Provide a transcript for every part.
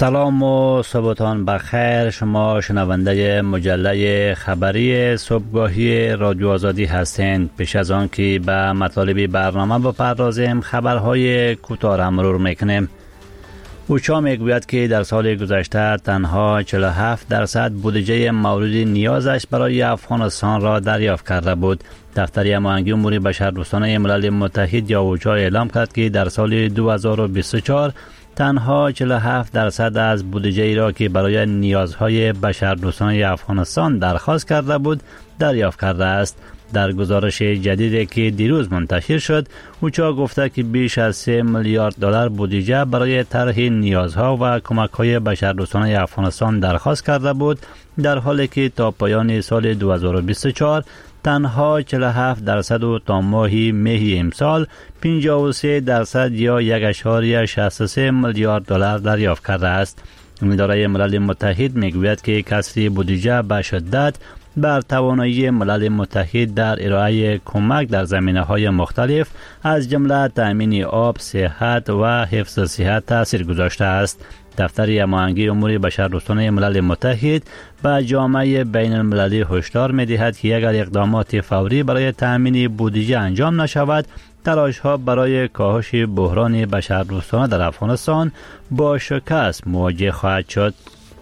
سلام و صبحتان بخیر. شما شنونده مجله خبری صبحگاهی رادیو آزادی هستند. پیش از آن که به مطالب برنامه بپردازیم خبرهای کوتاه را مرور میکنیم. اوچا میگوید که در سال گذشته تنها 47% بودجه مورد نیازش برای افغانستان را دریافت کرده بود. دفتر هماهنگی امور بشردوستانه ملل متحد یا اوچا اعلام کرد که در سال 2024 تنها 47% از بودجه را که برای نیازهای بشردوستانه افغانستان درخواست کرده بود دریافت کرده است. در گزارش جدیدی که دیروز منتشر شد، اوچا گفته که بیش از 3 میلیارد دلار بودجه برای طرح نیازها و کمک‌های بشردوستانه افغانستان درخواست کرده بود، در حالی که تا پایان سال 2024 تنها 47% و تا ماه می امسال 53% یا 1.63 میلیارد دلار دریافت کرده است. اداره ملل متحد میگوید که کسری بودجه به شدت بر توانایی ملل متحد در ارائه کمک در زمینه‌های مختلف از جمله تأمین آب، صحت و حفظ صحت تاثیر گذاشته است. دفتر هماهنگی امور بشردوستانه ملل متحد به جامعه بین المللی هشدار می‌دهد که اگر اقدامات فوری برای تأمین بودجه انجام نشود، تلاش‌ها برای کاهش بحران بشردوستانه در افغانستان با شکست مواجه خواهد شد.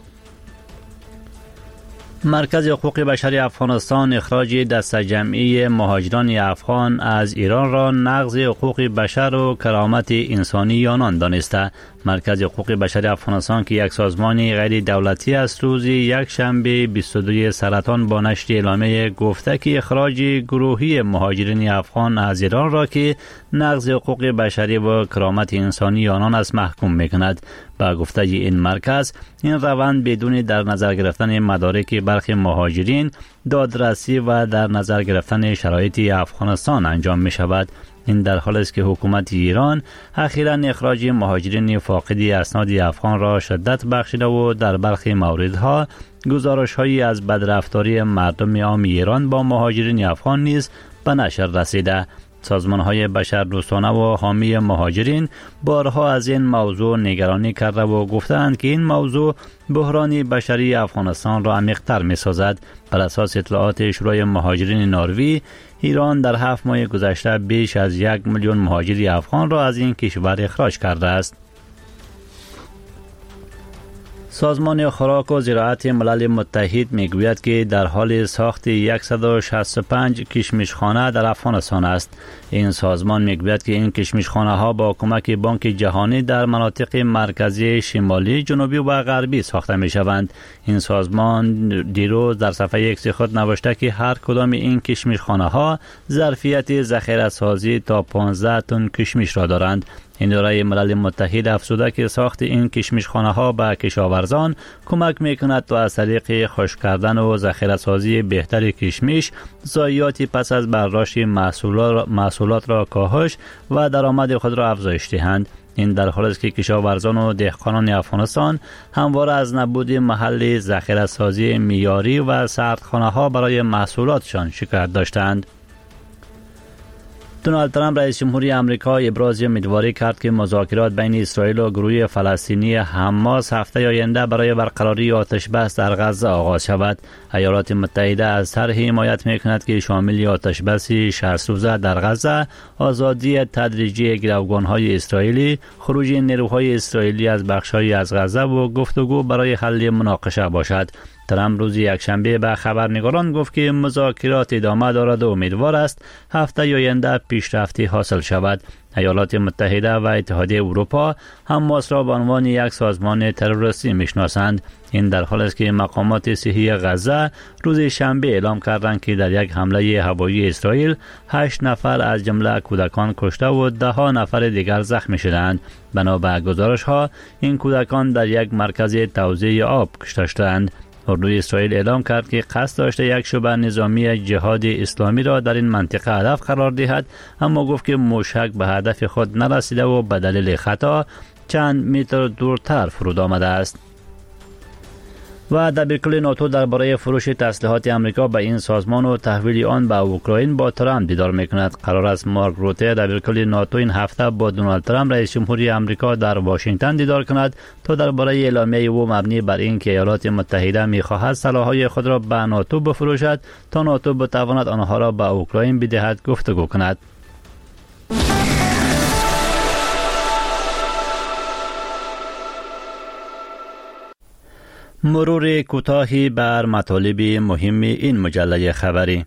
مرکز حقوق بشری افغانستان اخراج دسته جمعی مهاجران افغان از ایران را نقض حقوق بشر و کرامت انسانی آنان دانسته. مرکز حقوق بشری افغانستان که یک سازمان غیر دولتی است، روز یکشنبه 22 سرطان با نشر اعلامیه گفته که اخراج گروهی مهاجرین افغان از ایران را که نقض حقوق بشری و کرامت انسانی آنان است محکوم میکند. با گفته این مرکز، این روند بدون در نظر گرفتن مدارک برخی مهاجرین، دادرسی و در نظر گرفتن شرایط افغانستان انجام می شود. این در حالی است که حکومت ایران اخیراً اخراج مهاجرین فاقد اسناد افغان را شدت بخشیده و در برخی موردها گزارش‌هایی از بدرفتاری مردم عام ایران با مهاجرین افغان نیز به نشر رسیده. سازمان‌های بشردوستانه و حامی مهاجرین بارها از این موضوع نگرانی کرده و گفتند که این موضوع بحران بشری افغانستان را عمیق‌تر می‌سازد. بر اساس اطلاعات شورای مهاجرین نروژ، ایران در 7 ماه گذشته بیش از 1 میلیون مهاجر افغان را از این کشور اخراج کرده است. سازمان خوراک و زراعت ملل متحد میگوید که در حال ساخت 165 کشمشخانه در افغانستان است. این سازمان میگوید که این کشمشخانه ها با کمک بانک جهانی در مناطق مرکزی، شمالی، جنوبی و غربی ساخته می شوند. این سازمان دیروز در صفحه ایکس خود نوشته که هر کدام این کشمشخانه ها ظرفیت ذخیره سازی تا 15 تن کشمش را دارند. اداره ملل متحد افزوده که ساخت این کشمشخانه ها به کشاورزان کمک میکند تا از طریق خشک کردن و ذخیره سازی بهتر کشمش، ضایعات پس از برداشت محصولات را کاهش و درآمد خود را افزایش دهند. این در حالی است که کشاورزان و دهقانان افغانستان همواره از نبود محل ذخیره سازی معیاری و سردخانه ها برای محصولاتشان شکایت داشتند. دونالد ترامپ رئیس جمهوری آمریکا ابراز امیدواری کرد که مذاکرات بین اسرائیل و گروه فلسطینی حماس هفته آینده برای برقراری آتش بس در غزه آغاز شود. ایالات متحده از طرحی حمایت میکند که شامل آتش بس 60 روزه در غزه، آزادی تدریجی گروگان‌های اسرائیلی، خروج نیروهای اسرائیلی از بخش‌های از غزه و گفتگو برای حل مناقشه باشد. ترامپ روز یکشنبه به خبرنگاران گفت که مذاکرات ادامه دارد و امیدوار است هفته آینده پیشرفتی حاصل شود. ایالات متحده و اتحادیه اروپا حماس را به عنوان یک سازمان تروریستی میشناسند. این در حالی است که مقامات صحی غزه روز شنبه اعلام کردند که در یک حمله هوایی اسرائیل 8 نفر از جمله کودکان کشته و 10 نفر دیگر زخمی شدند. بنا به گزارش‌ها این کودکان در یک مرکز توزیع آب کشته شدند. اردوی اسرائیل اعلام کرد که قصد داشته یک شبه نظامی جهاد اسلامی را در این منطقه هدف قرار دهد، اما گفت که موشک به هدف خود نرسیده و به دلیل خطا چند متر دورتر فرود آمده است. و دبیرکل ناتو درباره فروش تسلیحات آمریکا به این سازمان و تحویل آن به اوکراین با ترامپ دیدار میکند. قرار است مارک روته دبیرکل ناتو این هفته با دونالد ترامپ رئیس جمهوری آمریکا در واشنگتن دیدار کند تا درباره اعلامیه او مبنی بر اینکه ایالات متحده می‌خواهد سلاح‌های خود را به ناتو بفروشد تا ناتو بتواند آنها را به اوکراین بدهد گفتگو کند. مرور کوتاهی بر مطالب مهم این مجله خبری.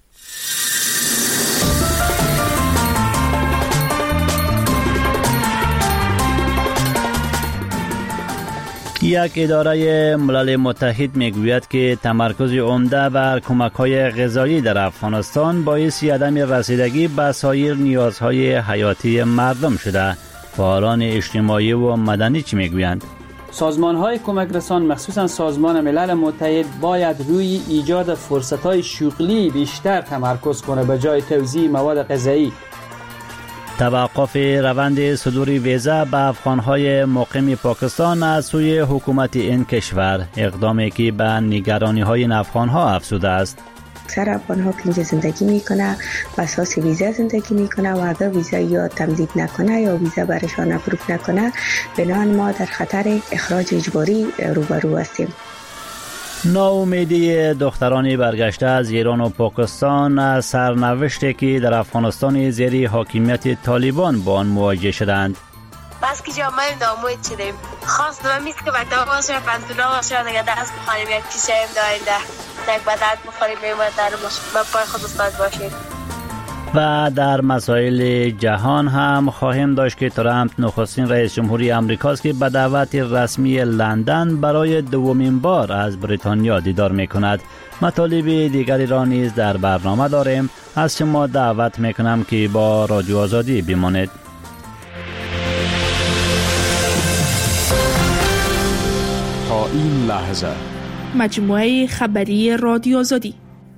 یک اداره ملل متحد میگوید که تمرکز عمده بر کمک‌های غذایی در افغانستان باعث عدم رسیدگی به سایر نیازهای حیاتی مردم شده. فعالان اجتماعی و مدنی چی میگویند؟ سازمان‌های کمک رسان مخصوصاً سازمان ملل متحد باید روی ایجاد فرصت‌های شغلی بیشتر تمرکز کنه به جای توزیع مواد غذایی. توقف روند صدور ویزا به افغان‌های مقیم پاکستان از سوی حکومت این کشور، اقدامی که به نگرانی‌های افغان‌ها افزوده است. اکثر افغان‌ها که اینجا زندگی میکنه و اساس ویزا زندگی میکنه و اگر ویزا یا تمدید نکنه یا ویزا برشان اپروو نکنه بنابراین ما در خطر اخراج اجباری روبرو هستیم. ناامیدی دختران برگشته از ایران و پاکستان از سرنوشتی که در افغانستان زیر حاکمیت طالبان با آن مواجه شدند. بس که جامعه ناامید شدیم. خواست من میست که بکتاب باشه پنتونا باشه دیگه دست بخوریم یک کیسه هم داینده یک بدرد بخوریم در پای خود استاد باشیم. و در مسائل جهان هم خواهیم داشت که ترامپ نخستین رئیس جمهوری آمریکاست که به دعوت رسمی لندن برای دومین بار از بریتانیا دیدار میکند. مطالب دیگری را نیز در برنامه داریم. از شما دعوت میکنم که با رادیو آزادی بمانید. تا این لحظه مجموعه خبری رادیو آزادی.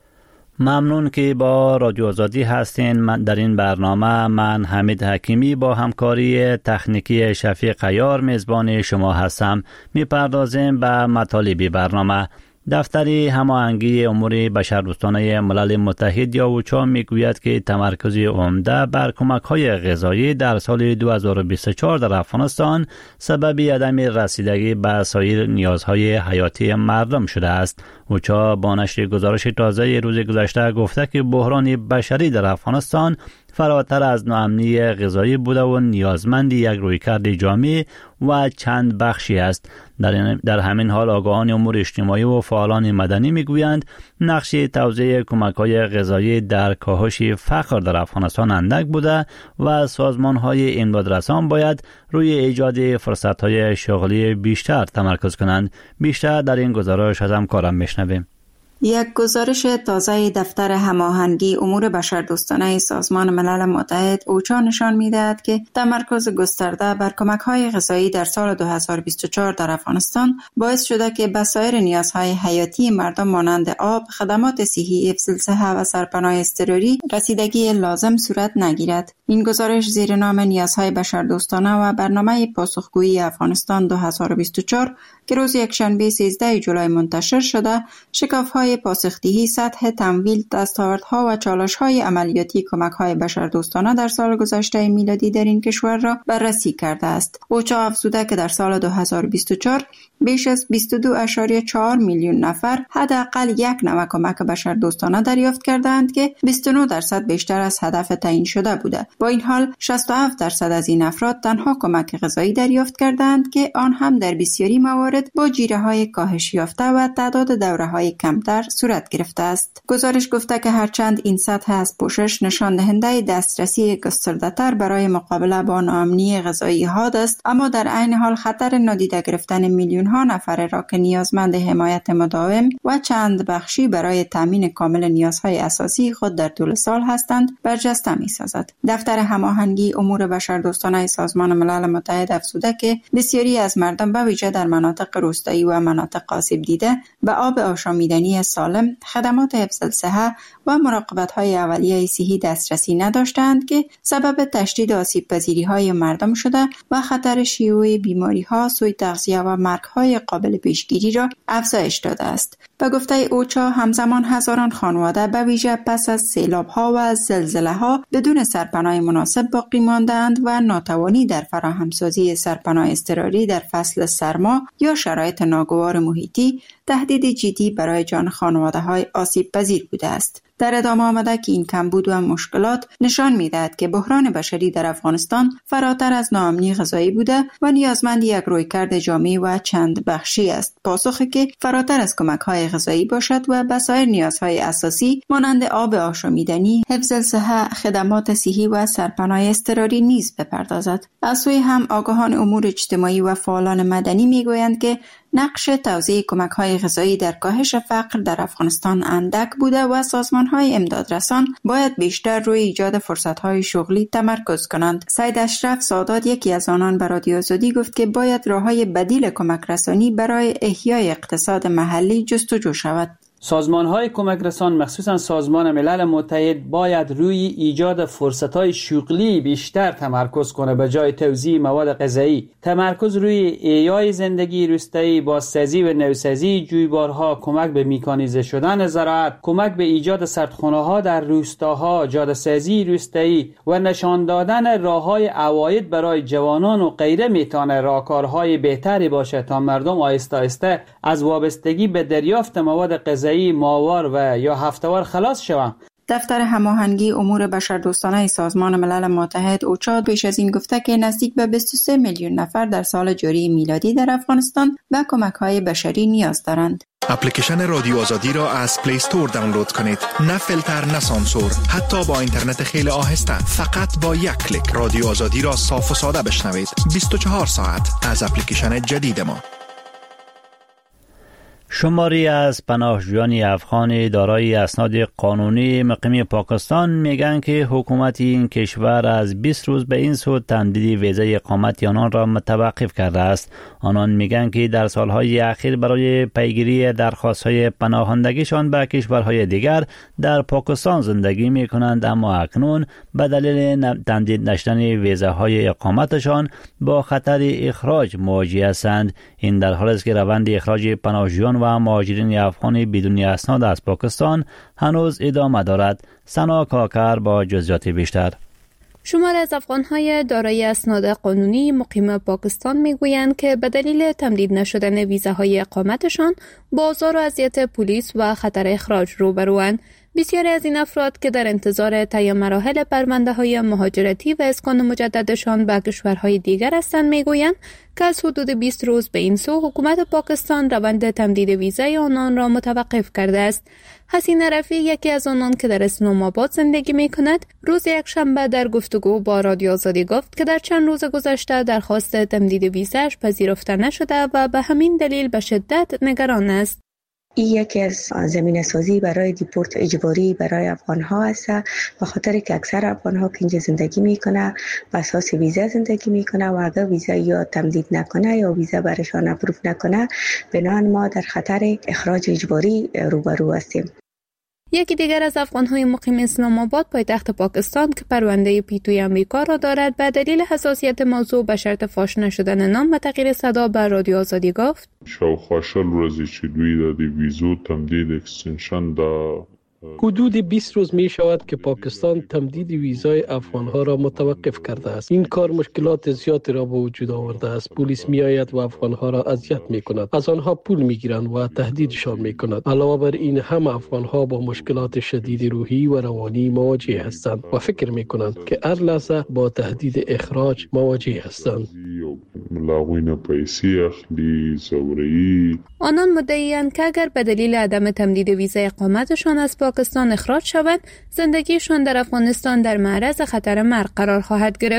ممنون که با رادیو آزادی هستین. من در این برنامه من حمید حکیمی با همکاری تکنیکی شفیق عیار میزبان شما هستم. میپردازیم به مطالب برنامه. دفتر هماهنگی امور بشردوستانه ملل متحد یا اوچا میگوید که تمرکز عمده بر کمک‌های غذایی در سال 2024 در افغانستان سبب عدم رسیدگی به سایر نیازهای حیاتی مردم شده است. اوچا با نشر گزارش تازه روز گذشته گفته که بحران بشری در افغانستان فراتر از ناامنی غذایی بوده و نیازمند یک رویکرد جامع و چند بخشی است. در همین حال آگاهان امور اجتماعی و فعالان مدنی میگویند نقش توزیع کمک‌های غذایی در کاهش فقر در افغانستان اندک بوده و سازمان‌های امدادرسان باید روی ایجاد فرصت‌های شغلی بیشتر تمرکز کنند. بیشتر در این گزارش از همکارم میشنویم. یک گزارش تازه دفتر هماهنگی امور بشردوستانه سازمان ملل متحد اوچا نشان می‌دهد که تمرکز گسترده بر کمک‌های غذایی در سال 2024 در افغانستان باعث شده که به سایر نیازهای حیاتی مردم مانند آب، خدمات صحی، حفظ الصحه و سرپناه اضطراری رسیدگی لازم صورت نگیرد. این گزارش زیر نام نیازهای بشردوستانه و برنامه پاسخگویی افغانستان 2024 که روز یکشنبه 13 جولای منتشر شده، شکاف‌های پاسخدهی سطح تمویل، دستاوردها و چالش‌های عملیاتی کمک‌های بشردوستانه در سال گذشته میلادی در این کشور را بررسی کرده است. اوچا افزوده که در سال 2024 بیش از 22.4 میلیون نفر حداقل یک نوع کمک بشردوستانه دریافت کردند که 29% بیشتر از هدف تعیین شده بوده. با این حال 67% از این افراد تنها کمک غذایی دریافت کردند که آن هم در بسیاری موارد با جیره‌های کاهش یافته و تعداد دوره‌های کمتر صورت گرفته است. گزارش گفته که هرچند این سطح از پوشش نشان دهنده دسترسی گسترده‌تر برای مقابله با ناامنی غذایی ها است، اما در عین حال خطر نادیده گرفتن میلیون‌ها نفر را که نیازمند حمایت مداوم و چند بخشی برای تامین کامل نیازهای اساسی خود در طول سال هستند برجسته می‌سازد. دفتر هماهنگی امور بشردوستانه سازمان ملل متحد افزوده که بسیاری از مردم به ویژه در مناطق روستایی و مناطق آسیب دیده به آب آشامیدنی سالم، خدمات حفظ الصحه و مراقبت‌های اولیه صحی دسترسی نداشتند که سبب تشدید آسیب‌پذیری‌های مردم شده و خطر شیوع بیماری‌ها، سوء تغذیه و مرگ‌های قابل پیشگیری را افزایش داده است. به گفته اوچا، همزمان هزاران خانواده به ویژه پس از سیلاب‌ها و زلزله‌ها بدون سرپناه مناسب باقی ماندند و ناتوانی در فراهمسازی سرپناه اضطراری در فصل سرما یا شرایط ناگوار محیطی تهدید جدی برای جان خانواده‌های آسیب‌پذیر بوده است. در ادامه آمده که این کمبود و مشکلات نشان می‌دهد که بحران بشری در افغانستان فراتر از ناامنی غذایی بوده و نیازمند یک رویکرد جامع و چند بخشی است، پاسخی که فراتر از کمک‌های غذایی باشد و به سایر نیازهای اساسی مانند آب آشامیدنی، حفظ صحه، خدمات صحی و سرپناه اضطراری نیز بپردازد. از سوی هم آگاهان امور اجتماعی و فعالان مدنی می‌گویند که نقش توزیع کمک‌های غذایی در کاهش فقر در افغانستان اندک بوده و سازمان‌های امدادرسان باید بیشتر روی ایجاد فرصت‌های شغلی تمرکز کنند. سید اشرف سادات، یکی از آنان، به رادیو آزادی گفت که باید راه‌های بدیل کمک رسانی برای احیای اقتصاد محلی جستجو شود. سازمان‌های کمک رسان مخصوصاً سازمان ملل متحد باید روی ایجاد فرصت‌های شغلی بیشتر تمرکز کنه به جای توزیع مواد غذایی. تمرکز روی احیای زندگی روستایی، بازسازی و نوسازی جویبارها، کمک به میکانیزه شدن زراعت، کمک به ایجاد سردخانه‌ها در روستاها، جاده‌سازی روستایی و نشان دادن راه‌های عواید برای جوانان و غیره میتونه راهکارهای بهتری باشه تا مردم آهسته آهسته از وابستگی به دریافت مواد غذایی ماهوار و یا هفته‌وار خلاص شوند. دفتر هماهنگی امور بشردوستانه سازمان ملل متحد اوچا پیش از این گفته که نزدیک به 23 میلیون نفر در سال جاری میلادی در افغانستان به کمک‌های بشری نیاز دارند. اپلیکیشن رادیو آزادی را از پلی استور دانلود کنید. نه فیلتر، نه سانسور، حتی با اینترنت خیلی آهسته. فقط با یک کلیک رادیو آزادی را صاف و ساده بشنوید. 24 ساعت از اپلیکیشن جدید ما. شماری از پناهجویان افغان دارای اسناد قانونی مقیم پاکستان میگن که حکومت این کشور از 20 روز به این سو تمدید ویزای اقامت آنان را متوقف کرده است. آنان میگن که در سالهای اخیر برای پیگیری درخواست‌های پناهندگیشان به کشورهای دیگر در پاکستان زندگی میکنند، اما اکنون به دلیل تمدید نشدن ویزاهای اقامتشان با خطر اخراج مواجه هستند. این در حالی است که روند اخراج پناهجویان و مهاجرین افغان بدون اسناد از پاکستان هنوز ادامه دارد. سنا کاکر با جزئیات بیشتر. شمار از افغان‌های دارای اسناد قانونی مقیم پاکستان میگویند که به دلیل تمدید نشدن ویزاهای اقامتشان با آزار و اذیت پلیس و خطر اخراج روبروند. بسیاری از این افراد که در انتظار طی مراحل پرونده‌های مهاجرتی و اسکان مجددشان به کشورهای دیگر هستند میگویند که از حدود 20 روز به این سو حکومت پاکستان روند تمدید ویزای آنان را متوقف کرده است. حسین رفیع، یکی از آنان که در اسلام آباد زندگی می‌کند، روز یکشنبه در گفتگو با رادیو آزادی گفت که در چند روز گذشته درخواست تمدید ویزاش پذیرفته نشده و به همین دلیل به شدت نگران است. این یکی از زمینه سازی برای دیپورت اجباری برای افغان ها است، به خاطر که اکثر افغان ها که اینجا زندگی میکنه به اساس ویزا زندگی میکنه و اگر ویزا یا تمدید نکنه یا ویزا برشان اپروف نکنه، بنابراین ما در خطر اخراج اجباری روبرو هستیم. یکی دیگر از افغان‌های مقیم اسلام آباد پایتخت پاکستان که پرونده پیتوی امریکا را دارد، به دلیل حساسیت موضوع به شرط فاش نشدن نام و تغییر صدا به رادیو آزادی گفت: شاوخوا 40 ورځې چې دوی د ویزو تمدید اکستنشن دا حدود 20 روز می شود که پاکستان تمدید ویزای افغانها را متوقف کرده است. این کار مشکلات زیادی را به وجود آورده است. پلیس می آید و افغانها را اذیت می کند. از آنها پول می گیرند و تهدیدشان می کند. علاوه بر این هم افغانها با مشکلات شدید روحی و روانی مواجه هستند و فکر می کنند که هر لحظه با تهدید اخراج مواجه هستند. آنان مدعی‌اند که اگر به دلیل عدم تمدید ویزای اقامتشان از پاکستان اخراج شوند، زندگیشان در افغانستان در معرض خطر مرگ قرار خواهد گرفت.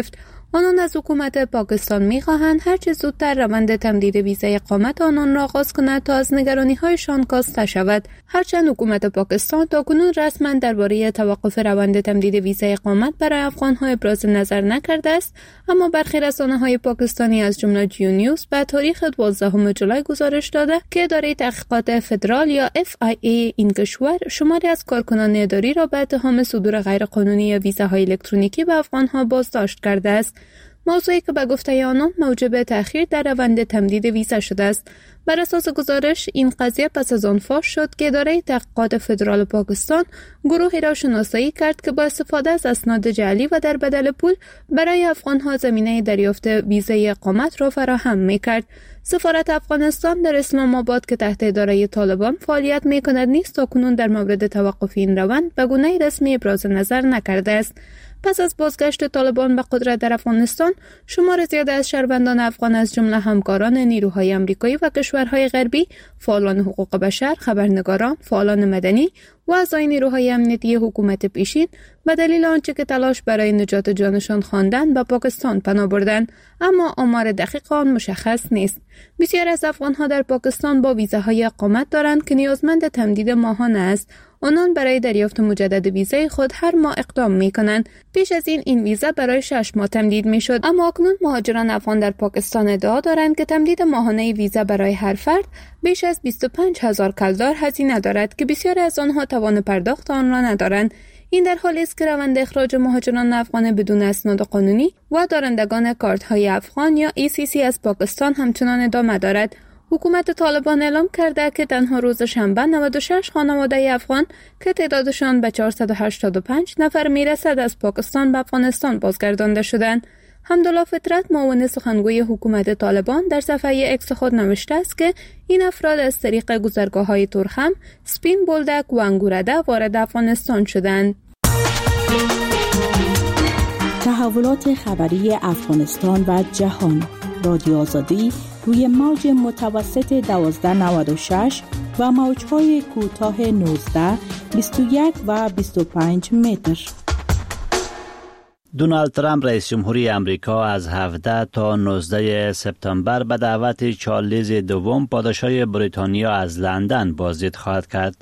آنان از حکومت پاکستان می‌خواهند هر چه زودتر روند تمدید ویزای اقامت آنان را آغاز کند تا از نگرانی‌هایشان کاسته شود. هرچند حکومت پاکستان تاکنون رسما درباره توقف روند تمدید ویزای اقامت برای افغان‌ها ابراز نظر نکرده است، اما برخی رسانه‌های پاکستانی از جمله جیو نیوز به تاریخ 12 جولای گزارش داده که اداره تحقیقات فدرال یا FIA این کشور شماری از کارکنان اداری را به اتهام صدور غیرقانونی ویزاهای الکترونیکی به افغان‌ها بازداشت کرده است. موضوعی که به گفته آنان موجب تأخیر در روند تمدید ویزا شده است. بر اساس گزارش این قضیه پس از آن فاش شد که اداره تحقیقات فدرال پاکستان گروهی را شناسایی کرد که با استفاده از اسناد جعلی و در بدل پول برای افغان‌ها زمینه دریافت ویزای اقامت را فراهم می‌کرد. سفارت افغانستان در اسلام آباد که تحت اداره طالبان فعالیت می‌کند نیز تاکنون در مورد توقف این روند به گونه رسمی ابراز نظر نکرده است. پس از بازگشت طالبان به قدرت در افغانستان، شمار زیاد از شهروندان افغان از جمله همکاران نیروهای آمریکایی و کشورهای غربی، فعالان حقوق بشر، خبرنگاران، فعالان مدنی و اعضای نیروهای امنیتی حکومت پیشین به دلیل آنچه که تلاش برای نجات جانشان خواندند به پاکستان پناه بردند، اما آمار دقیق آن مشخص نیست. بسیار از افغانها در پاکستان با ویزاهای اقامت دارند که نیازمند تمدید ماهانه است. آنان برای دریافت مجدد ویزای خود هر ماه اقدام می‌کنند. پیش از این ویزا برای 6 ماه تمدید می‌شد، اما اکنون مهاجران افغان در پاکستان ادعا دارند که تمدید ماهانه ویزا برای هر فرد بیش از 25,000 کلدار هزینه دارد که بسیاری از آنها توان پرداخت آن را ندارند. این در حالی است که روند اخراج مهاجران افغان بدون اسناد قانونی و دارندگان کارت‌های افغان یا ECC از پاکستان همچنان ادامه دارد. حکومت طالبان اعلام کرده که تنها روز شنبه 96 خانواده افغان که تعدادشان به 485 نفر میرسد از پاکستان به افغانستان بازگردانده شدند. حمدالله فطرت معاون سخنگوی حکومت طالبان در صفحه اکس خود نوشته است که این افراد از طریق گذرگاه‌های ترخم، سپین بولدک و انگورده وارد افغانستان شدند. تحولات خبری افغانستان و جهان، رادیو آزادی روی موج متوسط 1296 و موج‌های کوتاه 19، 21 و 25 متر. دونالد ترامپ رئیس جمهوری امریکا از 17 تا 19 سپتامبر به دعوت چارلز دوم پادشاه بریتانیا از لندن بازدید خواهد کرد.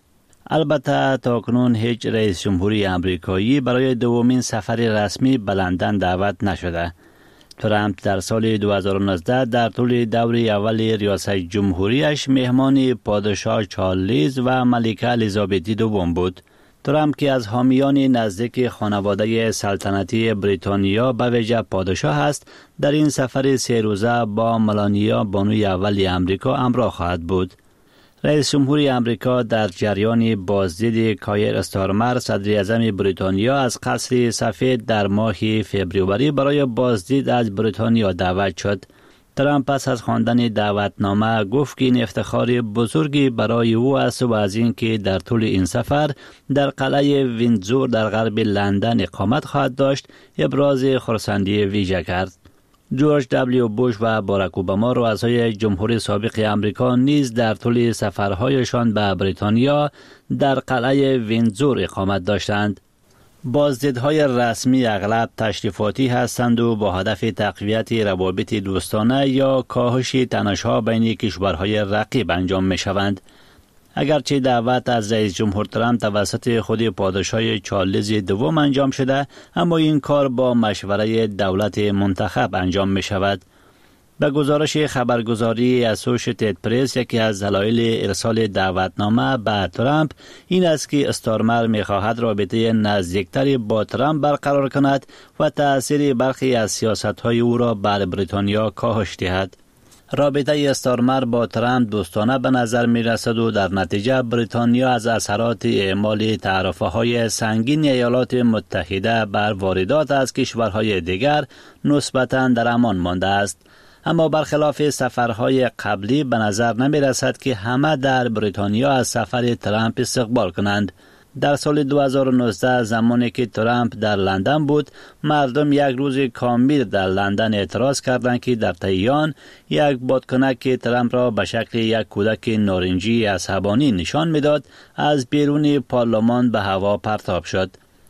البته تاکنون هیچ رئیس جمهوری امریکایی برای دومین سفر رسمی به لندن دعوت نشده. ترامپ در سال 2019 در طول دوره اول ریاست جمهوریش مهمان پادشاه چارلز و ملکه الیزابت دوم بود. ترامپ که از حامیان نزدیک خانواده سلطنتی بریتانیا به ویژه پادشاه است، در این سفر 3 روزه با ملانیا بانوی اول امریکا همراه خواهد بود. رئیس جمهوری امریکا در جریان بازدید کایر استارمر صدر اعظم بریتانیا از قصر سفید در ماه فوریه برای بازدید از بریتانیا دعوت شد. ترامپ پس از خواندن دعوتنامه گفت که این افتخار بزرگی برای او است و از این که در طول این سفر در قلعه ویندزور در غرب لندن اقامت خواهد داشت ابراز خرسندی ویژه کرد. جورج دبلیو بوش و باراک اوباما رؤسای جمهور سابق امریکا نیز در طول سفرهایشان به بریتانیا در قلعه ویندزور اقامت داشتند. بازدیدهای رسمی اغلب تشریفاتی هستند و با هدف تقویت روابط دوستانه یا کاهش تنش‌ها بین کشورهای رقیب انجام می شوند. اگرچه دعوت از رئیس جمهور ترامپ توسط خود پادشاه چارلز دوم انجام شده، اما این کار با مشوره دولت منتخب انجام می شود. به گزارش خبرگزاری اسوشییتد پرس، یکی از دلایل ارسال دعوتنامه به ترامپ این است که استارمر می‌خواهد رابطه نزدیکتری با ترامپ برقرار کند و تأثیر برخی از سیاست‌های او را بر بریتانیا کاهش دهد. رابطه استارمر با ترامپ دوستانه به نظر می رسد و در نتیجه بریتانیا از اثرات اعمال تعرفه‌های سنگین ایالات متحده بر واردات از کشورهای دیگر نسبتاً در امان مانده است. اما برخلاف سفرهای قبلی به نظر نمی رسد که همه در بریتانیا از سفر ترامپ استقبال کنند. در سال 2019 زمانی که ترامپ در لندن بود، مردم یک روز کامل در لندن اعتراض کردند که در طی یک بادکنک که ترامپ را به شکل یک کودک نارنجی عصبانی نشان میداد از بیرون پارلمان به هوا پرتاب شد.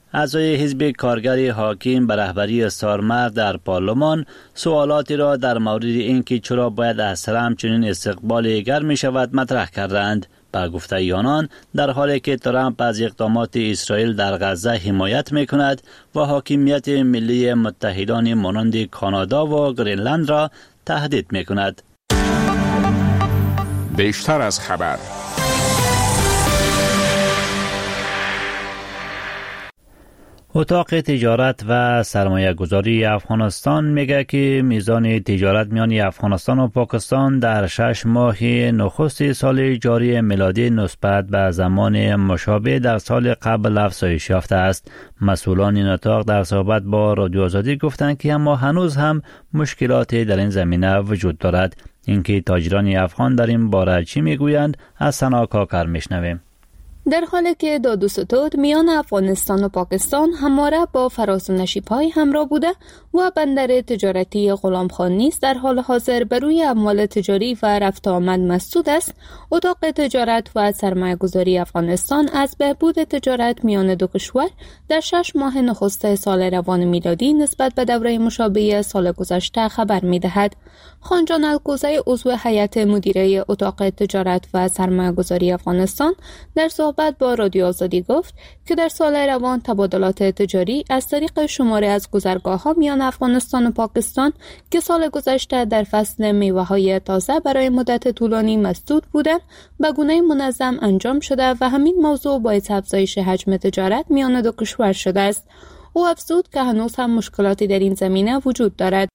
اعضای حزب کارگری حاکم به رهبری سارمر در پارلمان سوالاتی را در مورد اینکه چرا باید از ترامپ چنین استقبال گرم شود مطرح کردند. با گفته آنان در حالی که ترامپ از اقدامات اسرائیل در غزه حمایت می‌کند و حاکمیت ملی متحدان مانند کانادا و گرینلند را تهدید می‌کند. بیشتر از خبر. اتاق تجارت و سرمایه گذاری افغانستان میگه که میزان تجارت میان افغانستان و پاکستان در 6 ماه نخست سال جاری میلادی نسبت به زمان مشابه در سال قبل افزایش یافته است. مسئولان این اتاق در صحبت با رادیو آزادی گفتند که اما هنوز هم مشکلاتی در این زمینه وجود دارد. اینکه تاجران افغان در این باره چی میگویند از ثنا کاکر میشنویم. در حالی که داد و ستد میان افغانستان و پاکستان همواره با فراز و نشیب‌های همراه بوده و بندر تجارتی غلامخان نیز در حال حاضر بر روی اموال تجاری و رفت آمد مسدود است، اتاق تجارت و سرمایه‌گذاری افغانستان از بهبود تجارت میان دو کشور در 6 ماه نخست سال روان میلادی نسبت به دوره مشابه سال گذشته خبر می‌دهد. خانجان الکوزی عضو هیئت مدیره اتاق تجارت و سرمایه‌گذاری افغانستان در صحبت با رادیو آزادی گفت که در سال روان تبادلات تجاری از طریق شماری از گذرگاه‌ها میان افغانستان و پاکستان که سال گذشته در فصل میوه‌های تازه برای مدت طولانی مسدود بودند به گونه منظم انجام شده و همین موضوع باعث افزایش حجم تجارت میان دو کشور شده است. او افزود که هنوز هم مشکلاتی در این زمینه وجود دارد.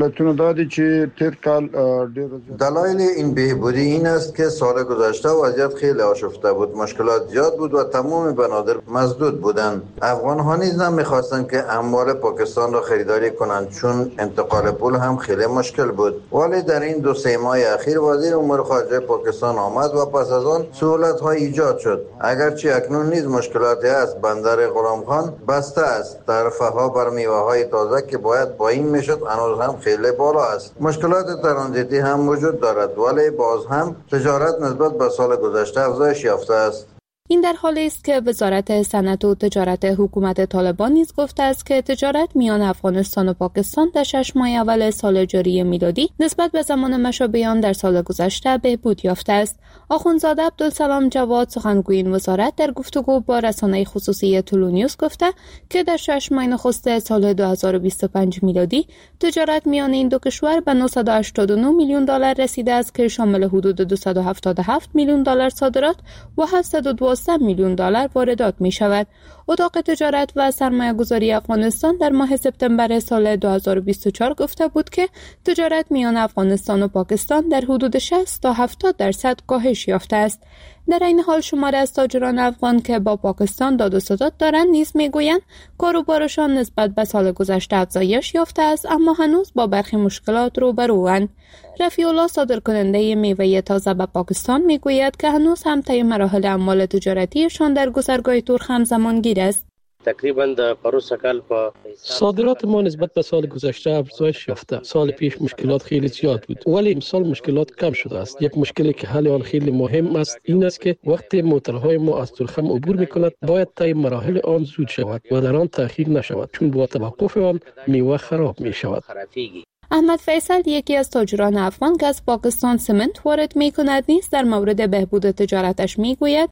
دلایل این بهبودی این است که سال گذشته وضعیت خیلی آشفته بود، مشکلات زیاد بود و تمام بنادر مسدود بودند. افغان‌ها نیز نمی‌خواستند که اموال پاکستان را خریداری کنند چون انتقال پول هم خیلی مشکل بود. ولی در این 2-3 ماه اخیر وزیر امور خارجه پاکستان آمد و پس از آن سهولت‌ها ایجاد شد. اگرچه اکنون نیز مشکلاتی است، بندر غلامخان بسته است. تعرفه‌ها بر میوه‌های تازه که باید پایین میشد هنوز هم خیلی بالا است. مشکلات ترانزیتی هم وجود دارد ولی باز هم تجارت نسبت به سال گذشته افزایش یافته است. این در حالی است که وزارت صنعت و تجارت حکومت طالبان نیز گفته است که تجارت میان افغانستان و پاکستان در 6 ماه اول سال جاری میلادی نسبت به زمان مشابه آن در سال گذشته بهبود یافته است. آخوندزاده عبدالسلام جواد سخنگوی این وزارت در گفتگو با رسانه خصوصی تولونیوس گفته که در 6 ماه نخست سال 2025 میلادی تجارت میان این دو کشور به 989 میلیون دلار رسیده است که شامل حدود 277 میلیون دلار صادرات و 712 میلیون دلار واردات می شود. اتاق تجارت و سرمایه‌گذاری افغانستان در ماه سپتامبر سال 2024 گفته بود که تجارت میان افغانستان و پاکستان در حدود 60 تا 70% کاهش یافته است. در این حال شماری از تاجران افغان که با پاکستان داد و ستد دارند نیز میگویند کاروبارشان نسبت به سال گذشته افزایش یافته است اما هنوز با برخی مشکلات روبروند. رفیع الله صادرکننده میوه تازه به پاکستان میگوید که هنوز هم طی مراحل اموال تجارتیشان در گذرگاه ترک همزمان گیر است. تقریبا در پروسکال صادرات ما نسبت به سال گذشته افزایش یافته. سال پیش مشکلات خیلی زیاد بود ولی امسال مشکلات کم شده است. یک مشکلی که حل آن خیلی مهم است این است که وقتی موترهای ما از ترخم عبور میکند باید طی مراحل آن زود شود و در آن تأخیر نشود چون با توقف آن میوه خراب می شود. احمد فیصل یکی از تاجران افغان که از پاکستان سمنت وارد می کند نیز در مورد بهبود تجارتش می گوید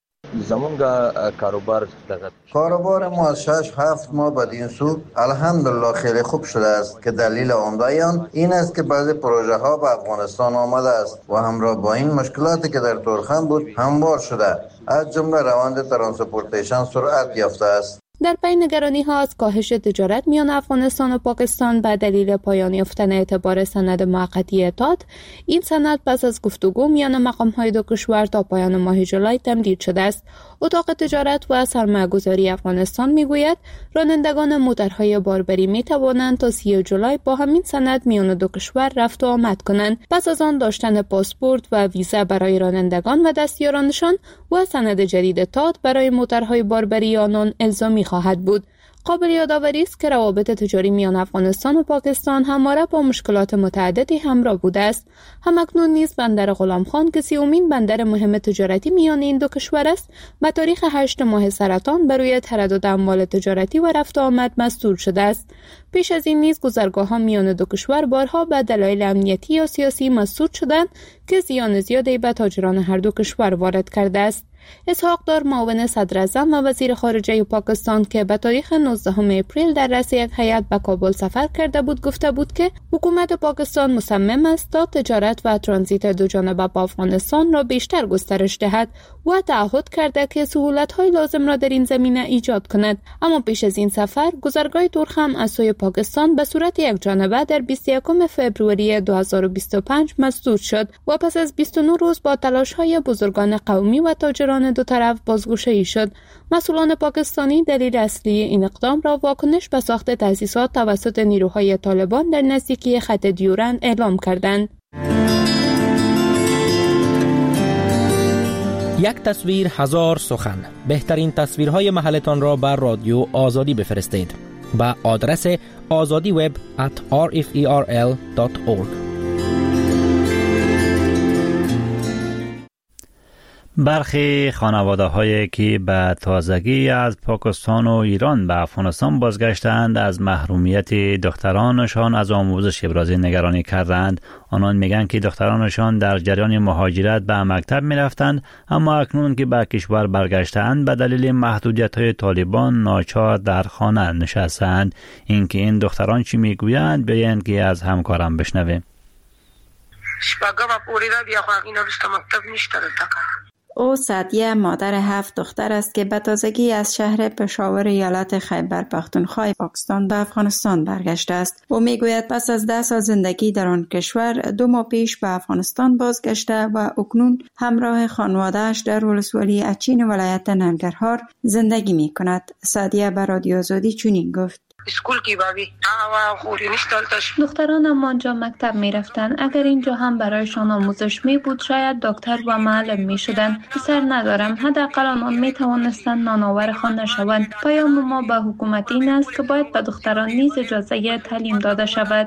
کاروبار ما از 6-7 ماه بعد این سو الحمدلله خیلی خوب شده است که دلیل عمده آن این است که بعضی پروژه ها به افغانستان آمده است و همراه با این مشکلاتی که در ترخم بود هموار شده، از جمله روند ترانسپورتیشن سرعت یافته است. در پی نگرانی‌ها از کاهش تجارت میان افغانستان و پاکستان به دلیل پایان یافتن اعتبار سند موقتی اتحاد، این سند پس از گفتگو میان مقام‌های دو کشور تا پایان ماه ژولای تمدید شده است. اتاق تجارت و سرمایه‌گذاری افغانستان میگوید رانندگان موترهای باربری میتوانند تا 30 جولای با همین سند میان دو کشور رفت و آمد کنند. پس از آن داشتن پاسپورت و ویزا برای رانندگان و دستیارانشان و سند جدید اتحاد برای موترهای باربری آنان الزامی خواهد بود. قابل یادآوری است که روابط تجاری میان افغانستان و پاکستان همواره با مشکلات متعددی همراه بوده است. همکنون نیز بندر غلامخان که 30مین بندر مهم تجارتی میان این دو کشور است، به تاریخ 8 ماه سرطان بر روی تردد اموال تجارتی و رفت و آمد مسدود شده است. پیش از این نیز گذرگاه‌ها میان دو کشور بارها به دلایل امنیتی یا سیاسی مسدود شدند که زیان زیادی به تاجران هر دو کشور وارد کرده است. اسحاق دار، معاون صدر اعظم و وزیر خارجه پاکستان که به تاریخ 19 اپریل در رأس یک هیئت به کابل سفر کرده بود، گفته بود که حکومت پاکستان مصمم است تا تجارت و ترانزیت دو جانبه با افغانستان را بیشتر گسترش دهد و تعهد کرده که سهولت‌های لازم را در این زمینه ایجاد کند. اما پیش از این سفر گذرگاه تورخم از سوی پاکستان به صورت یک جانبه در 21 فوریه 2025 مسدود شد و پس از 29 روز با تلاش‌های بزرگان قومی و تاجران دو طرف بازگشایی شد. مسئولان پاکستانی دلیل اصلی این اقدام را واکنش به ساخت تأسیسات توسط نیروهای طالبان در نزدیکی خط دیورند اعلام کردند. یک تصویر هزار سخن. بهترین تصویرهای محلتان را بر رادیو آزادی بفرستید به آدرس azadiweb@rferl.org. برخی خانواده هایی که به تازگی از پاکستان و ایران به افغانستان بازگشتند از محرومیت دخترانشان از آموزش ابراز نگرانی کردند. آنان میگن که دخترانشان در جریان مهاجرت به مکتب میرفتند، اما اکنون که به کشور برگشتند به دلیل محدودیت های طالبان ناچار در خانه نشستند. اینکه این دختران چی میگویند بیایند که از همکارم بشنویم. او سعدیه مادر 7 دختر است که به تازگی از شهر پشاور ایالت خیبر پختونخوا پاکستان به افغانستان برگشته است. او میگوید پس از 10 سال زندگی در آن کشور 2 ماه پیش به افغانستان بازگشته و اکنون همراه خانواده‌اش در ولسوالی اچین ولایت ننگرهار زندگی می کند. سعدیه به رادیو آزادی چنین گفت: دخترانم آنجا مکتب می رفتن. اگر اینجا هم برایشان آموزش می بود شاید دکتر و معلم می شدن. پسر ندارم. حداقل آنان می توانستن نانآور خانه شوند. پیام ما به حکومت این است که باید به دختران نیز اجازه تعلیم داده شود.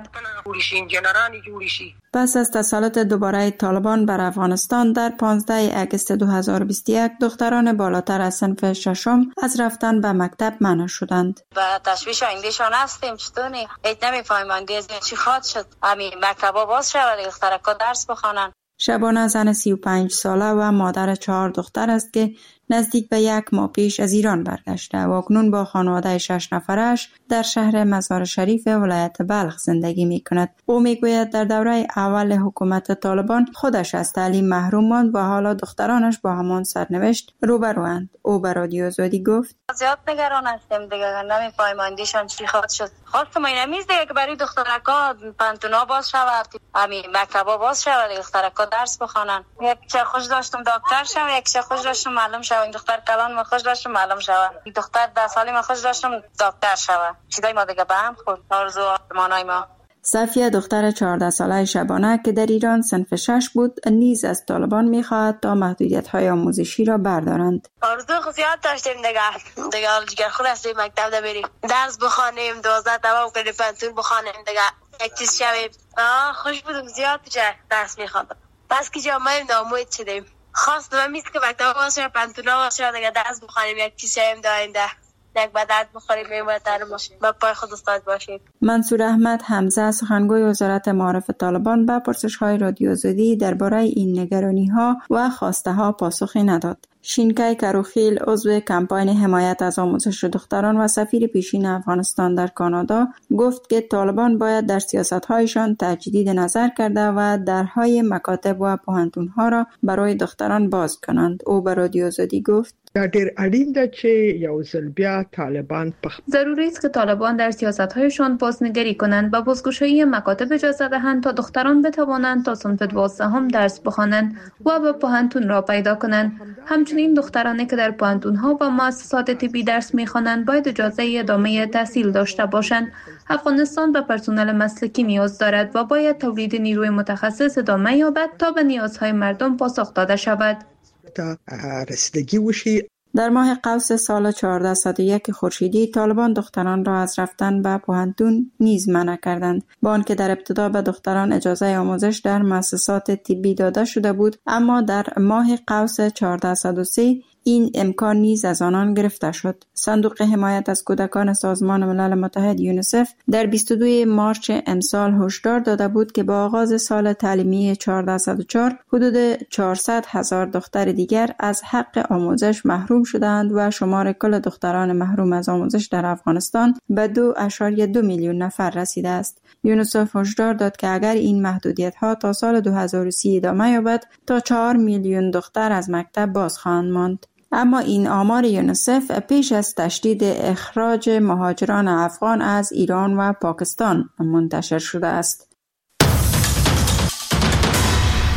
پس از تسلط دوباره طالبان بر افغانستان در 15 اگست 2021 دختران بالاتر از صنف ششم از رفتن به مکتب منع شدند. و تشویش آیندهشان هستیم. چطوری؟ هیچ نمی‌فهمند چی خواهد شد. همین مکتبا باز شود، دخترکا درس بخوانند. شبانه زن 35 ساله و مادر 4 دختر است که نزدیک به 1 ماه پیش از ایران برگشته و اکنون با خانواده 6 نفرش در شهر مزار شریف ولایت بلخ زندگی می کند. او می گوید در دوره اول حکومت طالبان خودش از تعلیم محروم ماند و حالا دخترانش با همان سرنوشت روبروند. او به رادیو آزادی گفت: زیاد نگران هستیم دیگه، نمی‌فهمندیشان چی خواهد شد. خواستم این همیز دیگه که برای دخترکا پانتونا باز شود، همین مکتبا باز شود، دخترکا درس بخوانن. یک چه خوش داشتم دکتر شوم، یک چه خوش داشتم معلم شوم. این دختر کلان ما خوش داشتم معلم شوم. این دختر 10 سالی ما خوش داشتم دکتر شوم. چیزای ما دیگه به هم خورد. آرزو آرمانای ما. صفیه دختر 14 ساله شبانه که در ایران صنف 6 بود نیز از طالبان می‌خواهد تا محدودیت‌های آموزشی را بردارند. آرزو زیاد داشتیم دیگه جگر خود هستیم مکتب دا بریم درس بخوانیم 12 تمام کنیم پنتون بخوانیم دیگه یک چیز شویم. خوش بودم زیاد درس می‌خواندم. بس که جامعه ناموید شدیم. خواستم میست که مکتب باشه پنتونا باشه دیگه درس بخوانیم یک چیز شویم داینده. یک بدرد بخوریم میمونتر باشیم با پای خود استاد باشیم. منصور احمد حمزه سخنگوی وزارت معارف طالبان به پرسش‌های رادیو آزادی درباره این نگرانی‌ها و خواسته‌ها پاسخی نداد. شینکای کروخیل عضو کمپاین حمایت از آموزش دختران و سفیر پیشین افغانستان در کانادا گفت که طالبان باید در سیاست‌هایشان تجدید نظر کرده و درهای مکاتب و پوهنتون‌ها را برای دختران باز کنند. او به رادیو آزادی گفت: ډېر اړین ده چې یو ځل بیا طالبان ضروری است که طالبان در سیاست‌هایشان بازنگری کنند و بازگشایی مکاتب اجازه دهند تا دختران بتوانند تا صنف 12 هم درس بخوانند و به پوهنتون را پیدا کنند. همچنین دخترانی که در پوهنتون‌ها و مؤسسات طبی درس می‌خوانند باید اجازه ادامه تحصیل داشته باشند. افغانستان به پرسنل مسلکی نیاز دارد و باید تولید نیروی متخصص ادامه یابد تا به نیازهای مردم پاسخ داده شود. رسیدگی وشي. در ماه قوس سال 1401 خورشیدی طالبان دختران را از رفتن به پوهنتون نیز منع کردند، با آنکه در ابتدا به دختران اجازه آموزش در مؤسسات طبی داده شده بود، اما در ماه قوس 1403 این امکان نیز از آنان گرفته شد. صندوق حمایت از کودکان سازمان ملل متحد یونیسف در 22 مارچ امسال هشدار داده بود که با آغاز سال تعلیمی 1404 حدود 400,000 دختر دیگر از حق آموزش محروم شدند و شمار کل دختران محروم از آموزش در افغانستان به 2.2 میلیون نفر رسیده است. یونیسف هشدار داد که اگر این محدودیت‌ها تا سال 2030 ادامه یابد تا 4 میلیون دختر از مکتب باز خواهند ماند. اما این آمار یونیسف پیش از تشدید اخراج مهاجران افغان از ایران و پاکستان منتشر شده است.